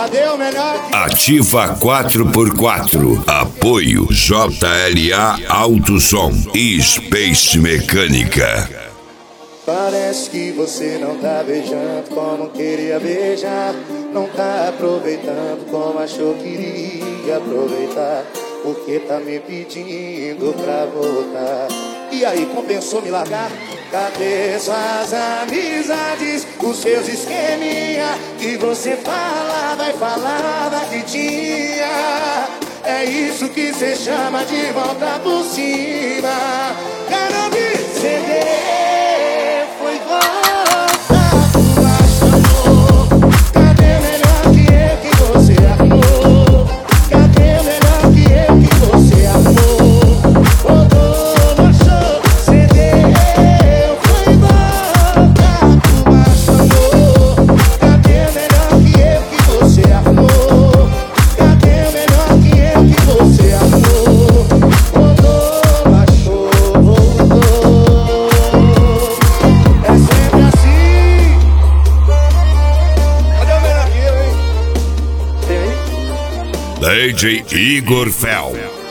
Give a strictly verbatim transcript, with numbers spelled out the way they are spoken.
Cadê o melhor? Ativa quatro por quatro. Apoio J L A Autosom e Space Mecânica. Parece que você não tá beijando como queria beijar. Não tá aproveitando como achou que iria aproveitar. Porque tá me pedindo pra voltar. E aí, compensou me largar? Cadê suas amizades, os seus esqueminha? Que você falava e falava que tinha. É isso que cê chama de volta por cima. Quero me ceder, foi volta por baixo, amor. Cadê melhor que eu que você arrumou? Cadê melhor que eu que você arrumou? Rodou, baixou, cedeu, foi volta por baixo, amor. Cadê melhor que eu que você arrumou? Cadê melhor que eu que você arrumou? Rodou, baixou, voltou. É sempre assim. Cadê o melhor que eu, hein? Tem aí? D J Igor Fel.